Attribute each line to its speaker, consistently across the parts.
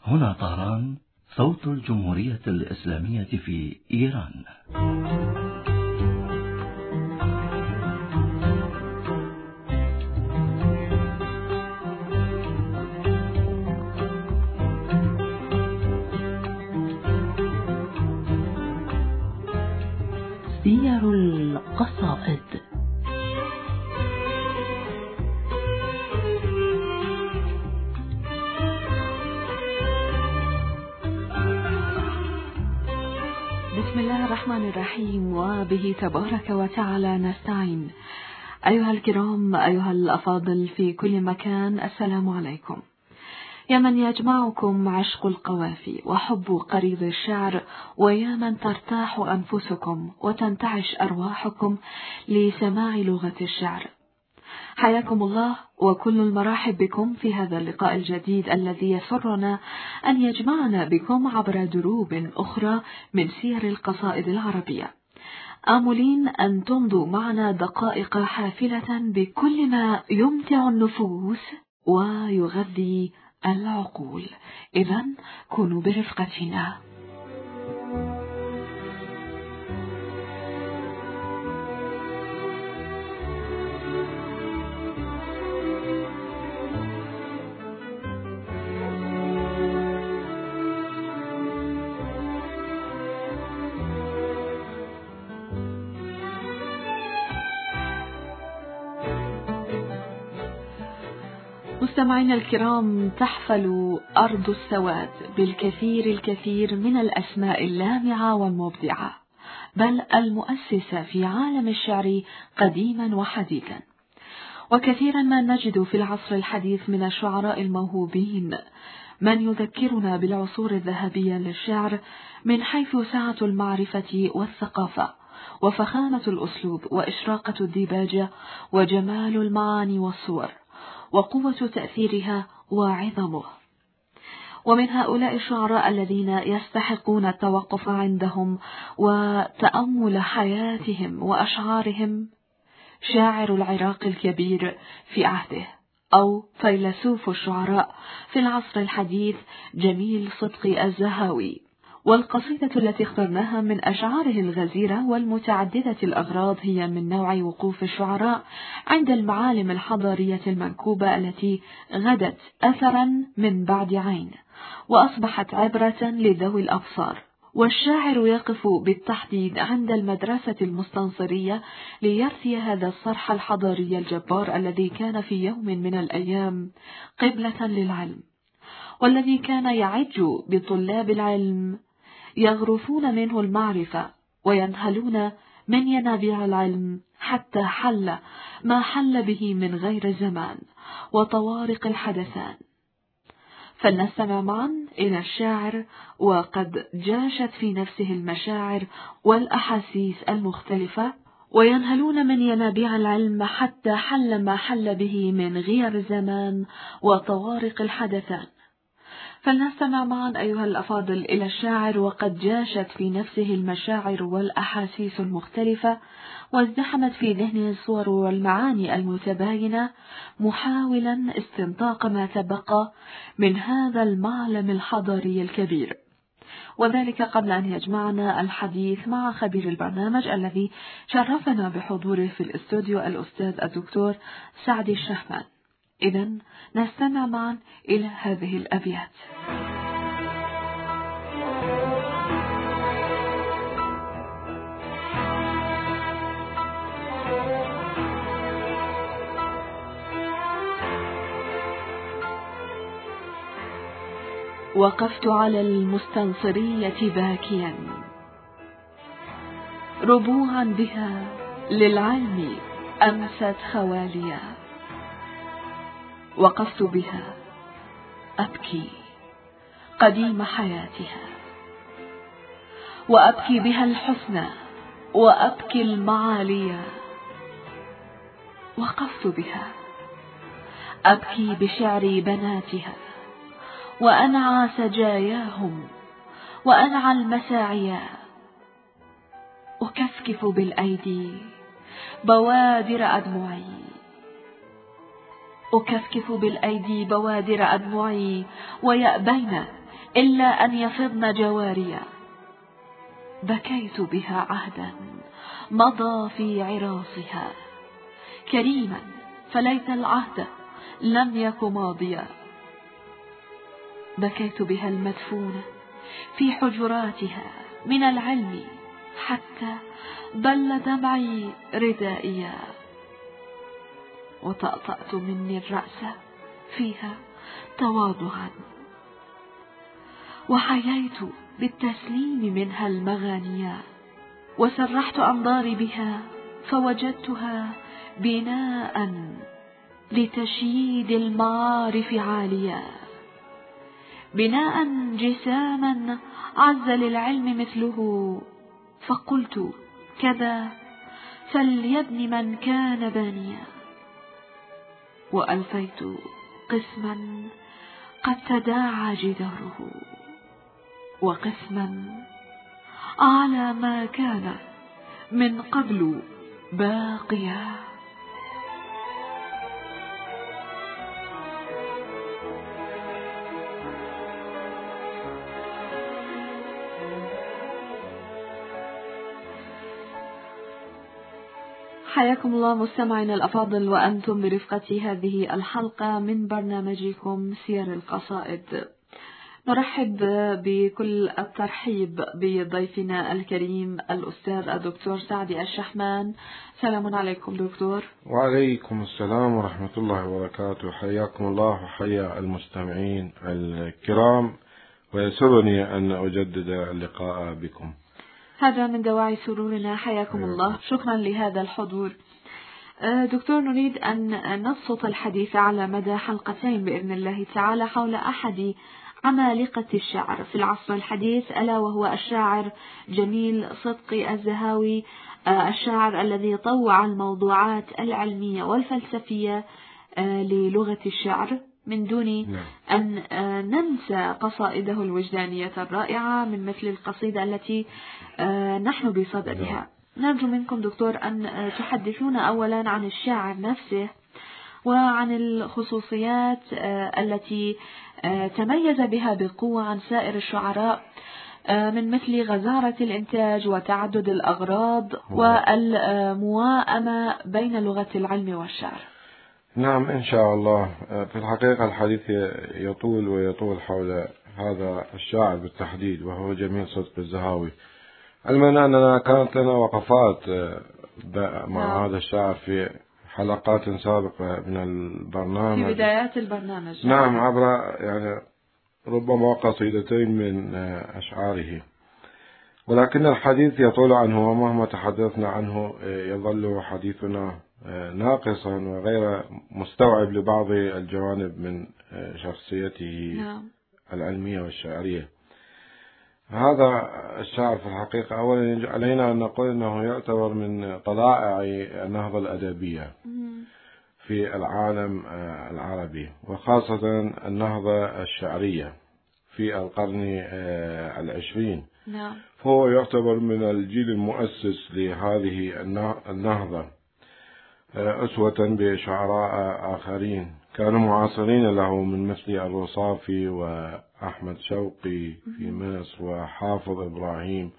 Speaker 1: هنا طهران، صوت الجمهورية الإسلامية في إيران.
Speaker 2: سير القصائد. بسم الله الرحمن الرحيم، وبه تبارك وتعالى نستعين. أيها الكرام، أيها الأفاضل في كل مكان، السلام عليكم. يا من يجمعكم عشق القوافي وحب قريض الشعر، ويا من ترتاح أنفسكم وتنتعش أرواحكم لسماع لغة الشعر، حياكم الله وكل المراحب بكم في هذا اللقاء الجديد الذي يسرنا أن يجمعنا بكم عبر دروب أخرى من سير القصائد العربية، آملين أن تمضوا معنا دقائق حافلة بكل ما يمتع النفوس ويغذي العقول. إذن كونوا برفقتنا. مستمعينا الكرام، تحفل أرض السواد بالكثير من الأسماء اللامعة والمبدعة، بل المؤسسة في عالم الشعر قديما وحديثا. وكثيرا ما نجد في العصر الحديث من الشعراء الموهوبين من يذكرنا بالعصور الذهبية للشعر من حيث سعة المعرفة والثقافة وفخامة الأسلوب وإشراقة الديباجة وجمال المعاني والصور وقوة تأثيرها وعظمه. ومن هؤلاء الشعراء الذين يستحقون التوقف عندهم وتأمل حياتهم وأشعارهم شاعر العراق الكبير في عهده، أو فيلسوف الشعراء في العصر الحديث جميل صدقي الزهاوي. والقصيدة التي اخترناها من أشعاره الغزيرة والمتعددة الأغراض هي من نوع وقوف الشعراء عند المعالم الحضارية المنكوبة التي غدت أثرا من بعد عين وأصبحت عبرة لذوي الأبصار. والشاعر يقف بالتحديد عند المدرسة المستنصرية ليرثي هذا الصرح الحضاري الجبار الذي كان في يوم من الأيام قبلة للعلم، والذي كان يعج بطلاب العلم يغرفون منه المعرفة وينهلون من ينابيع العلم حتى حل ما حل به من غير زمان وطوارق الحدثان. فلنستمع معا إلى الشاعر وقد جاشت في نفسه المشاعر والأحاسيس المختلفة، وينهلون من ينابيع العلم حتى حل ما حل به من غير زمان وطوارق الحدثان. فلنستمع معا أيها الأفاضل إلى الشاعر وقد جاشت في نفسه المشاعر والأحاسيس المختلفة وازدحمت في ذهنه الصور والمعاني المتباينة، محاولا استنطاق ما تبقى من هذا المعلم الحضاري الكبير، وذلك قبل أن يجمعنا الحديث مع خبير البرنامج الذي شرفنا بحضوره في الاستوديو، الأستاذ الدكتور سعدي الشهمان. إذن نستمع معا إلى هذه الأبيات. وقفت على المستنصرية باكيا، ربوعا بها للعلم أمست خواليا. وقفت بها أبكي قديم حياتها، وأبكي بها الحسنى وأبكي المعاليا. وقفت بها أبكي بشعر بناتها، وأنعى سجاياهم وأنعى المساعيا. أكفكف بالأيدي بوادر أدمعي، أكفكف بالأيدي بوادر أدمعي، ويأبين إلا أن يفضن جواريا. بكيت بها عهدا مضى في عراصها، كريما فليت العهد لم يك ماضيا. بكيت بها المدفونة في حجراتها من العلم، حتى بل دمعي ردائيا. وطأطأت مني الرأس فيها تواضعا، وحييت بالتسليم منها المغانيا. وسرحت أنظاري بها فوجدتها بناء لتشييد المعارف عاليا، بناء جساما عز للعلم مثله. فقلت كذا فليبن من كان بانيا. وألفيت قسما قد تداعى جداره، وقسما على ما كان من قبل باقيا. حياكم الله مستمعينا الأفاضل، وأنتم برفقة هذه الحلقة من برنامجكم سير القصائد. نرحب بكل الترحيب بضيفنا الكريم الأستاذ الدكتور سعدي الشحمان. سلام عليكم دكتور.
Speaker 3: وعليكم السلام ورحمة الله وبركاته. حياكم الله وحيا المستمعين الكرام، ويسرني أن أجدد اللقاء بكم.
Speaker 2: هذا من دواعي سرورنا. حياكم الله، شكرا لهذا الحضور. دكتور، نريد أن نبسط الحديث على مدى حلقتين بإذن الله تعالى حول أحد عمالقة الشعر في العصر الحديث، ألا وهو الشاعر جميل صدقي الزهاوي، الشاعر الذي طوع الموضوعات العلمية والفلسفية للغة الشعر من دون أن ننسى قصائده الوجدانية الرائعة من مثل القصيدة التي نحن بصددها. نرجو منكم دكتور أن تحدثونا أولا عن الشاعر نفسه وعن الخصوصيات التي تميز بها بقوة عن سائر الشعراء، من مثل غزارة الإنتاج وتعدد الأغراض والمواءمة بين لغة العلم والشعر.
Speaker 3: نعم إن شاء الله. في الحقيقة الحديث يطول ويطول حول هذا الشاعر بالتحديد، وهو جميل صدقي الزهاوي. علما أننا كانت لنا وقفات مع هذا الشاعر في حلقات سابقة من البرنامج،
Speaker 2: في بدايات البرنامج.
Speaker 3: نعم، عبر يعني ربما قصيدتين من أشعاره، ولكن الحديث يطول عنه، ومهما تحدثنا عنه يظل حديثنا ناقصا وغير مستوعب لبعض الجوانب من شخصيته العلمية والشعرية. هذا الشاعر في الحقيقة أولا علينا أن نقول أنه يعتبر من طلائع النهضة الأدبية في العالم العربي، وخاصة النهضة الشعرية في القرن العشرين. فهو يعتبر من الجيل المؤسس لهذه النهضة، أسوة بشعراء آخرين كانوا معاصرين له من مثل الرصافي وأحمد شوقي في مصر وحافظ إبراهيم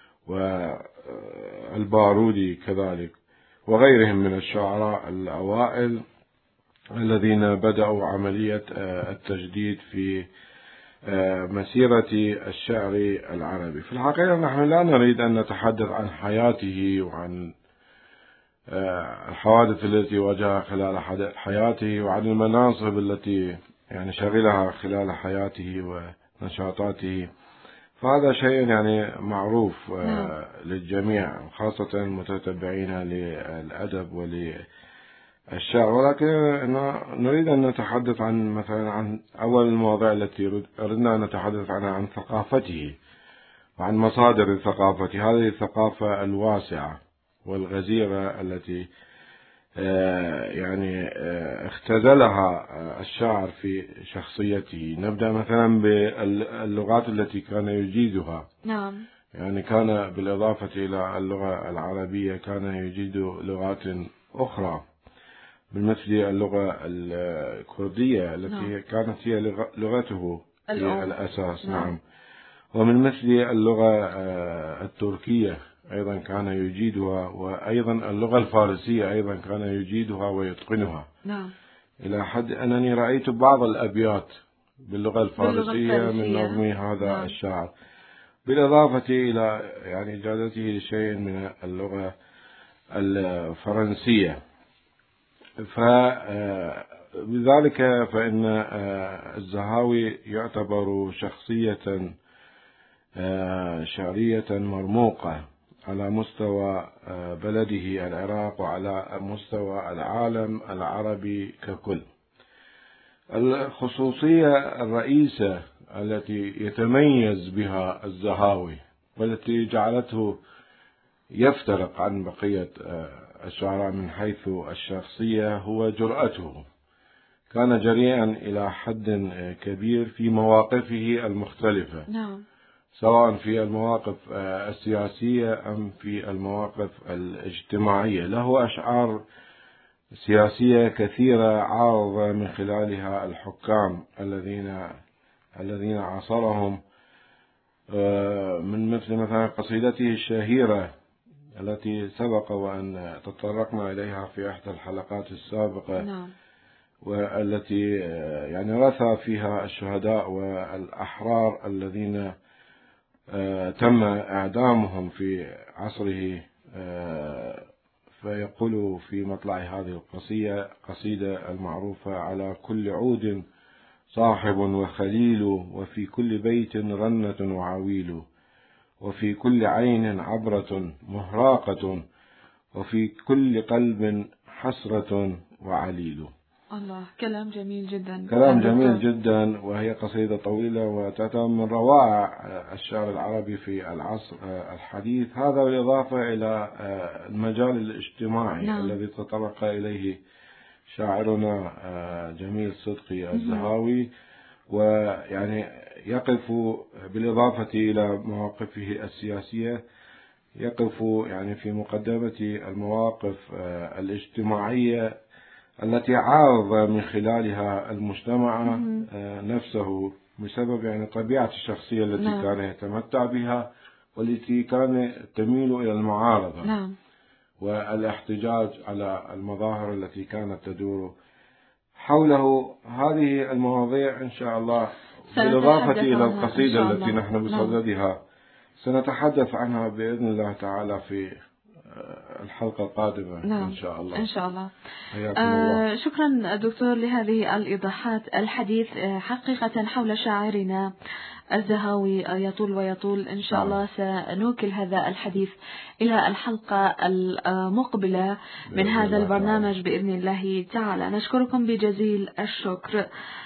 Speaker 3: والبارودي كذلك، وغيرهم من الشعراء الأوائل الذين بدأوا عملية التجديد في مسيرة الشعر العربي. في الحقيقة نحن لا نريد أن نتحدث عن حياته وعن الحوادث التي واجهها خلال حياته وعن المناصب التي يعني شغلها خلال حياته ونشاطاته، فهذا شيء يعني معروف للجميع، خاصة المتتبعين للأدب وللشعر. ولكن نريد أن نتحدث عن مثلا عن أول المواضيع التي أردنا أن نتحدث عنها، عن ثقافته وعن مصادر ثقافته، هذه الثقافة الواسعة والغزيرة التي يعني اختزلها الشاعر في شخصيته. نبدأ مثلا باللغات التي كان يجيدها. يعني كان بالإضافة إلى اللغة العربية كان يجيد لغات أخرى، بالمثل اللغة الكردية التي كانت هي لغته في الأساس. نعم. ومن مثل اللغة التركية أيضا كان يجيدها، وأيضا اللغة الفارسية أيضا كان يجيدها ويتقنها.
Speaker 2: نعم.
Speaker 3: إلى حد أنني رأيت بعض الأبيات باللغة الفارسية من نظم هذا
Speaker 2: نعم.
Speaker 3: الشاعر، بالإضافة إلى يعني إجادته لشيء من اللغة الفرنسية. فبذلك فإن الزهاوي يعتبر شخصية شعرية مرموقة على مستوى بلده العراق وعلى مستوى العالم العربي ككل. الخصوصية الرئيسة التي يتميز بها الزهاوي والتي جعلته يفترق عن بقية الشعراء من حيث الشخصية هو جرأته. كان جريئا إلى حد كبير في مواقفه المختلفة.
Speaker 2: نعم.
Speaker 3: سواء في المواقف السياسية أم في المواقف الاجتماعية. له أشعار سياسية كثيرة عارض من خلالها الحكام الذين عاصرهم، من مثلا قصيدته الشهيرة التي سبق وأن تطرقنا إليها في إحدى الحلقات السابقة.
Speaker 2: نعم.
Speaker 3: والتي يعني رثى فيها الشهداء والأحرار الذين تم إعدامهم في عصره. فيقول في مطلع هذه القصيدة المعروفة: على كل عود صاحب وخليل، وفي كل بيت رنة وعويل، وفي كل عين عبرة مهراقة، وفي كل قلب حسرة وعليل.
Speaker 2: الله، كلام جميل جدا.
Speaker 3: كلام جميل جدا، وهي قصيدة طويلة وتعتبر من روائع الشعر العربي في العصر الحديث هذا، بالإضافة إلى المجال الاجتماعي. نعم. الذي تطرق إليه شاعرنا جميل صدقي الزهاوي، ويعني يقف بالإضافة إلى مواقفه السياسية يقف يعني في مقدمة المواقف الاجتماعية التي عارض من خلالها المجتمع نفسه بسبب يعني طبيعة الشخصية التي
Speaker 2: نعم.
Speaker 3: كان يتمتع بها، والتي كان تميل إلى المعارضة.
Speaker 2: نعم.
Speaker 3: والاحتجاج على المظاهر التي كانت تدور حوله. هذه المواضيع إن شاء الله بالإضافة إلى القصيدة التي نحن بصددها سنتحدث عنها بإذن الله تعالى في الحلقة القادمة.
Speaker 2: نعم.
Speaker 3: إن شاء الله.
Speaker 2: إن شاء الله.
Speaker 3: الله.
Speaker 2: شكرا دكتور لهذه الإيضاحات. الحديث حقيقة حول شاعرنا الزهاوي يطول ويطول. إن شاء الله سنوكل هذا الحديث إلى الحلقة المقبلة من هذا البرنامج بإذن الله تعالى. نشكركم بجزيل الشكر.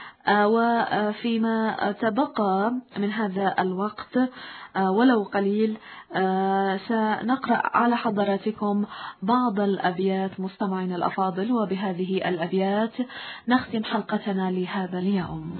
Speaker 2: وفيما تبقى من هذا الوقت ولو قليل سنقرأ على حضراتكم بعض الأبيات مستمعين الأفاضل، وبهذه الأبيات نختم حلقتنا لهذا اليوم.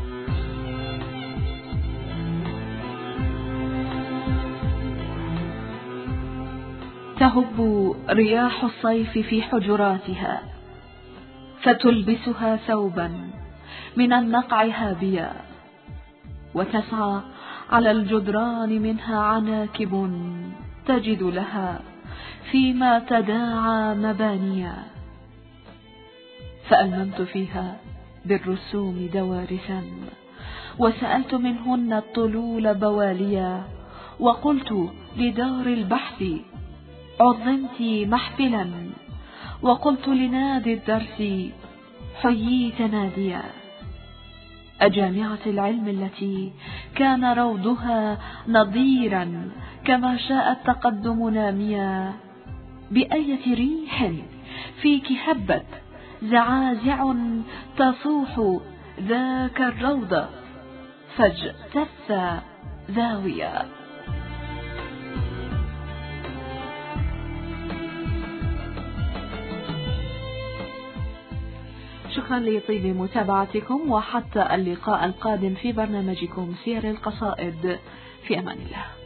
Speaker 2: تهب رياح الصيف في حجراتها فتلبسها ثوبا من النقع هابيا، وتسعى على الجدران منها عناكب تجد لها فيما تداعى مبانيا. فألممت فيها بالرسوم دوارسا، وسألت منهن الطلول بواليا، وقلت لدار البحث عظمت محفلا، وقلت لنادي الدرس حييت ناديا. أجامعة العلم التي كان روضها نضيرا كما شاء التقدم ناميا، بأية ريح فيك هبت زعازع تصوح ذاك الروض فاجتث ذاويا. شكرا لطيب متابعتكم، وحتى اللقاء القادم في برنامجكم سير القصائد. في أمان الله.